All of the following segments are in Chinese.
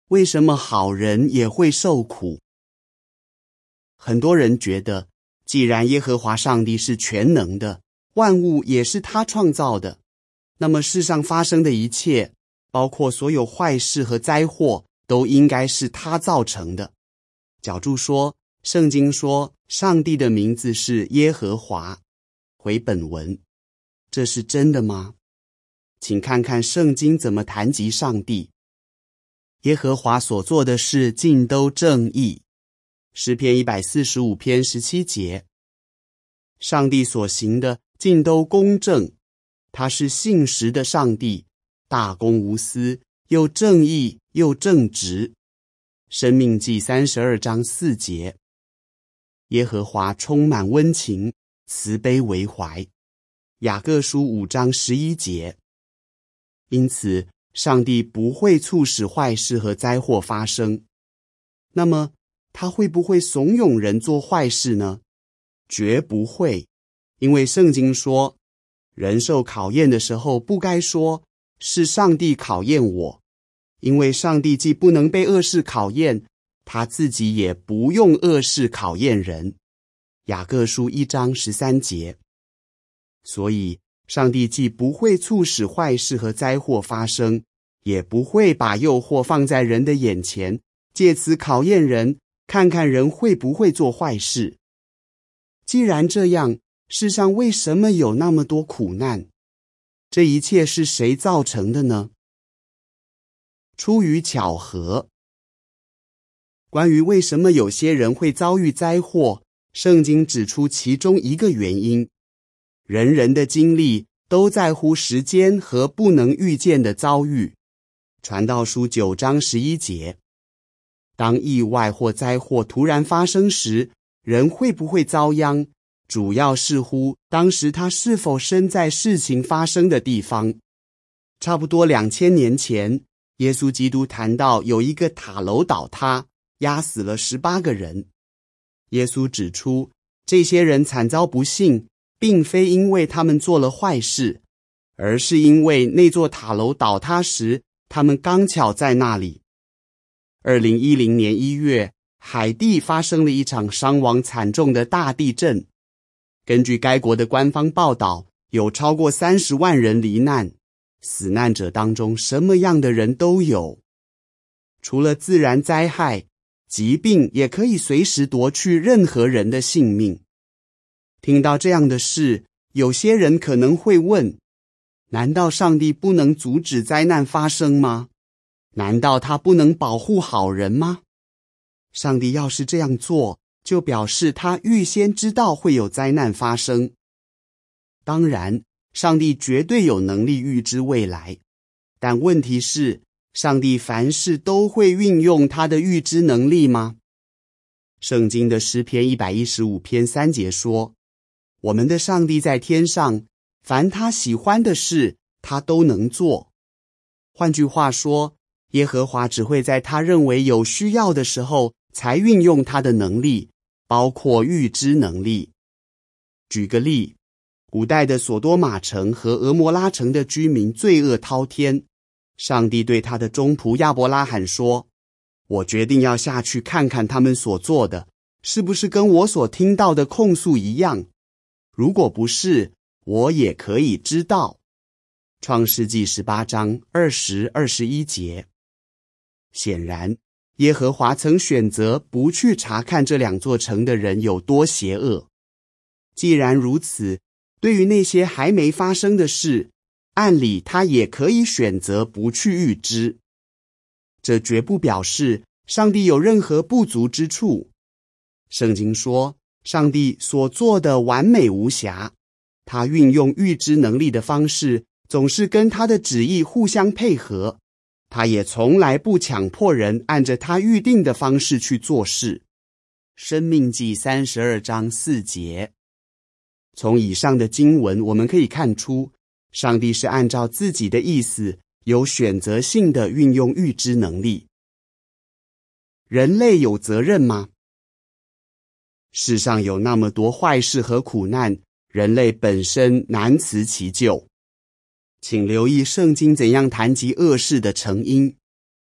为什么好人也会受苦？很多人觉得，既然耶和华上帝是全能的，万物也是他创造的，那么世上发生的一切，包括所有坏事和灾祸，都应该是他造成的。角注说，圣经说上帝的名字是耶和华。回本文，这是真的吗？请看看圣经怎么谈及上帝。耶和华所做的事尽都正义。诗篇145篇17节。上帝所行的尽都公正，他是信实的上帝，大公无私，又正义又正直。申命记32章4节。耶和华充满温情，慈悲为怀。雅各书5章11节。因此，上帝不会促使坏事和灾祸发生。那么，他会不会怂恿人做坏事呢？绝不会，因为圣经说，人受考验的时候不该说，是上帝考验我，因为上帝既不能被恶事考验，他自己也不用恶事考验人。雅各书1章13节。所以，上帝既不会促使坏事和灾祸发生，也不会把诱惑放在人的眼前，借此考验人，看看人会不会做坏事。既然这样，世上为什么有那么多苦难？这一切是谁造成的呢？出于巧合。关于为什么有些人会遭遇灾祸，圣经指出其中一个原因：人人的经历都在乎时间和不能预见的遭遇。传道书9章11节。当意外或灾祸突然发生时，人会不会遭殃，主要视乎当时他是否身在事情发生的地方。差不多2000年前，耶稣基督谈到有一个塔楼倒塌，压死了18个人。耶稣指出，这些人惨遭不幸，并非因为他们做了坏事，而是因为那座塔楼倒塌时，他们刚巧在那里。2010年1月，海地发生了一场伤亡惨重的大地震。根据该国的官方报道，有超过30万人罹难，死难者当中什么样的人都有。除了自然灾害，疾病也可以随时夺去任何人的性命。听到这样的事，有些人可能会问，难道上帝不能阻止灾难发生吗？难道他不能保护好人吗？上帝要是这样做，就表示他预先知道会有灾难发生。当然，上帝绝对有能力预知未来，但问题是，上帝凡事都会运用他的预知能力吗？圣经的诗篇115篇3节说，我们的上帝在天上，凡他喜欢的事，他都能做。换句话说，耶和华只会在他认为有需要的时候才运用他的能力，包括预知能力。举个例，古代的索多玛城和俄摩拉城的居民罪恶滔天，上帝对他的忠仆亚伯拉罕说，我决定要下去看看他们所做的，是不是跟我所听到的控诉一样？如果不是，我也可以知道。创世纪18章20、21节。显然，耶和华曾选择不去查看这2座城的人有多邪恶。既然如此，对于那些还没发生的事，按理他也可以选择不去预知。这绝不表示上帝有任何不足之处。圣经说，上帝所做的完美无瑕，他运用预知能力的方式总是跟他的旨意互相配合，他也从来不强迫人按着他预定的方式去做事。申命记32章4节。从以上的经文我们可以看出，上帝是按照自己的意思，有选择性的运用预知能力。人类有责任吗？世上有那么多坏事和苦难，人类本身难辞其咎。请留意圣经怎样谈及恶事的成因。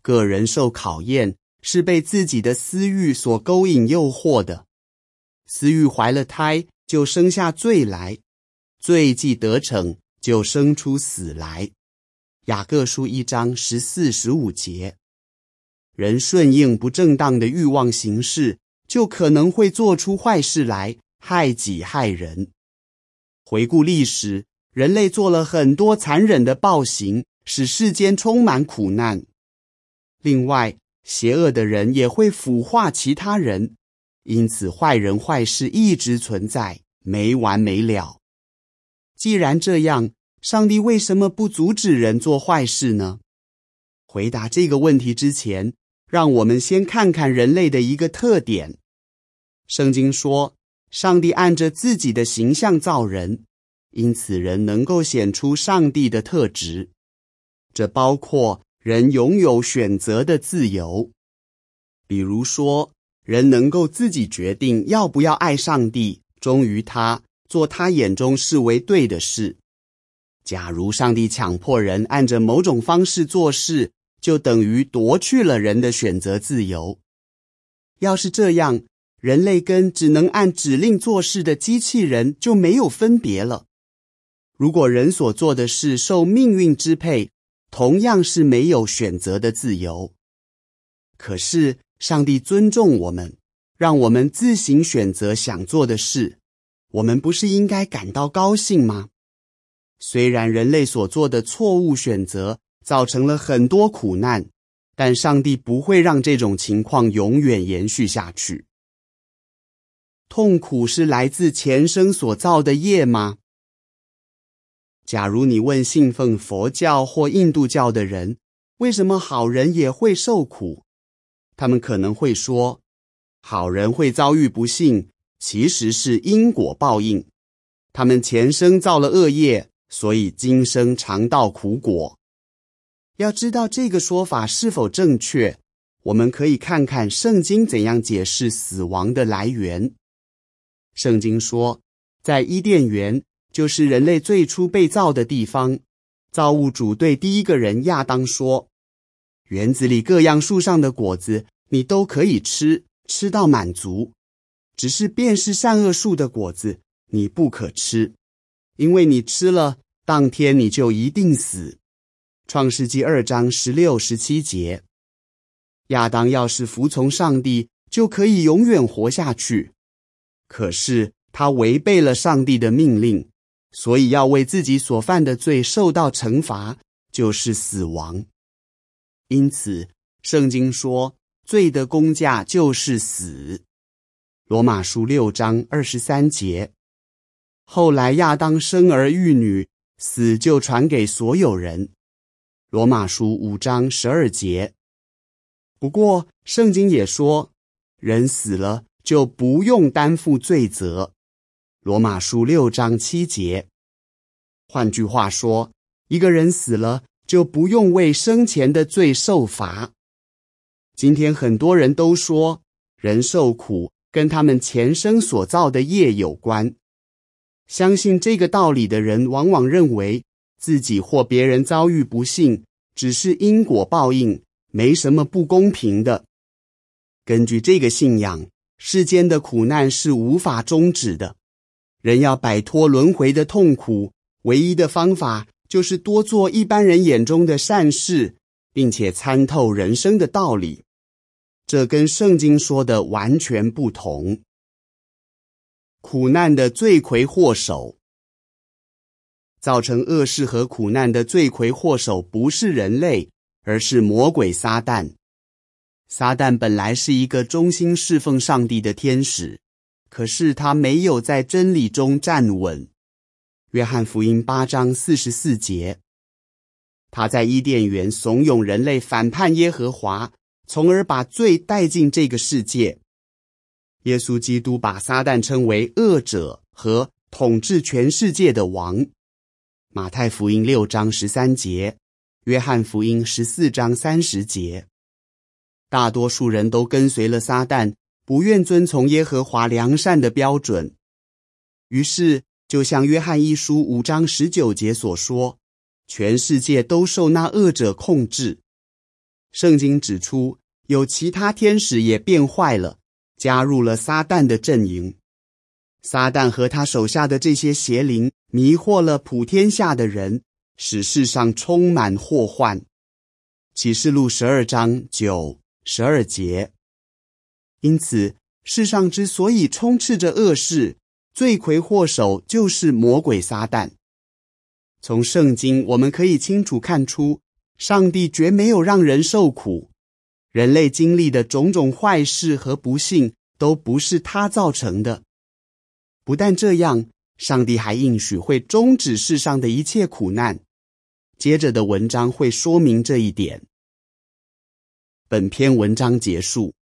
个人受考验是被自己的私欲所勾引诱惑的。私欲怀了胎，就生下罪来，罪既得逞，就生出死来。雅各书1章14、15节。人顺应不正当的欲望行事，就可能会做出坏事来，害己害人。回顾历史，人类做了很多残忍的暴行，使世间充满苦难。另外，邪恶的人也会腐化其他人，因此坏人坏事一直存在，没完没了。既然这样，上帝为什么不阻止人做坏事呢？回答这个问题之前，让我们先看看人类的一个特点。圣经说，上帝按着自己的形象造人，因此人能够显出上帝的特质。这包括人拥有选择的自由。比如说，人能够自己决定要不要爱上帝，忠于他，做他眼中视为对的事。假如上帝强迫人按着某种方式做事，就等于夺去了人的选择自由。要是这样，人类跟只能按指令做事的机器人就没有分别了。如果人所做的事受命运支配，同样是没有选择的自由。可是上帝尊重我们，让我们自行选择想做的事，我们不是应该感到高兴吗？虽然人类所做的错误选择造成了很多苦难，但上帝不会让这种情况永远延续下去。痛苦是来自前生所造的业吗？假如你问信奉佛教或印度教的人，为什么好人也会受苦？他们可能会说，好人会遭遇不幸，其实是因果报应。他们前生造了恶业，所以今生尝到苦果。要知道这个说法是否正确，我们可以看看圣经怎样解释死亡的来源。圣经说，在伊甸园，就是人类最初被造的地方，造物主对第一个人亚当说，园子里各样树上的果子你都可以吃，吃到满足，只是辨识善恶树的果子你不可吃，因为你吃了，当天你就一定死。创世纪2章16、17节。亚当要是服从上帝，就可以永远活下去。可是他违背了上帝的命令，所以要为自己所犯的罪受到惩罚，就是死亡。因此，圣经说，罪的工价就是死。罗马书6章23节。后来亚当生儿育女，死就传给所有人。罗马书5章12节。不过，圣经也说，人死了就不用担负罪责。罗马书6章7节。换句话说，一个人死了，就不用为生前的罪受罚。今天很多人都说，人受苦跟他们前生所造的业有关。相信这个道理的人往往认为，自己或别人遭遇不幸，只是因果报应，没什么不公平的。根据这个信仰，世间的苦难是无法终止的。人要摆脱轮回的痛苦，唯一的方法就是多做一般人眼中的善事，并且参透人生的道理。这跟圣经说的完全不同。苦难的罪魁祸首。造成恶事和苦难的罪魁祸首不是人类，而是魔鬼撒旦。撒旦本来是一个忠心侍奉上帝的天使，可是他没有在真理中站稳。约翰福音8章44节。他在伊甸园怂恿人类反叛耶和华，从而把罪带进这个世界。耶稣基督把撒旦称为恶者和统治全世界的王。马太福音6章13节，约翰福音14章30节。大多数人都跟随了撒旦，不愿遵从耶和华良善的标准。于是，就像约翰一书5章19节所说，全世界都受那恶者控制。 圣经指出，有其他天使也变坏了，加入了撒旦的阵营。撒旦和他手下的这些邪灵迷惑了普天下的人，使世上充满祸患。启示录12章9、12节。因此，世上之所以充斥着恶事，罪魁祸首就是魔鬼撒旦。从圣经我们可以清楚看出，上帝绝没有让人受苦，人类经历的种种坏事和不幸都不是他造成的。不但这样，上帝还应许会终止世上的一切苦难。接着的文章会说明这一点。本篇文章结束。